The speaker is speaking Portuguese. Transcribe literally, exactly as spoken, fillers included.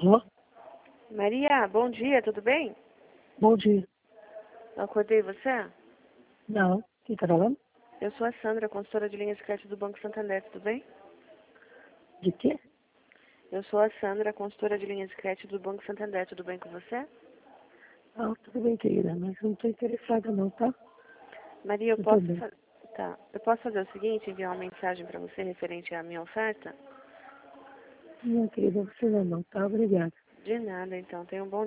Alô? Maria, bom dia, tudo bem? Bom dia. Eu acordei você? Não. Quem tá falando? Eu sou a Sandra, consultora de linhas de crédito do Banco Santander, tudo bem? De quê? Eu sou a Sandra, consultora de linhas de crédito do Banco Santander, tudo bem com você? Ah, tudo bem, querida, mas não tô interessada não, tá? Maria, eu Não tô posso, bem. fa- tá. eu posso fazer o seguinte, enviar uma mensagem para você referente à minha oferta? Não, querida, você não, não, tá? Obrigada. De nada, então. Tenha um bom